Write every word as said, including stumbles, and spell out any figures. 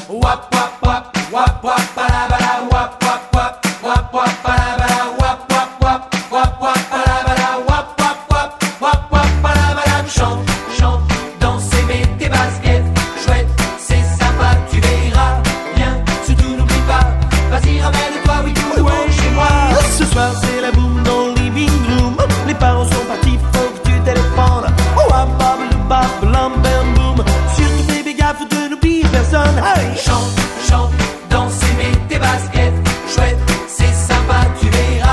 Wap wap wap wap wap balabala wap wap wap wap wap balabala wap wap wap wap wap balabala wap wap wap wap wap balabala. Chante, chante, dansez, mets tes baskets, chouette, c'est sympa, tu verras bien. Surtout n'oublie pas, vas-y ramène-toi, oui tout loin chez moi. Ce soir c'est la boum dans le living room. Les parents sont partis, faut que tu téléphones. Oh ah bab le bab lam bam boum. Surtout bébé gaffe de n'oublier personne. Hey, chante.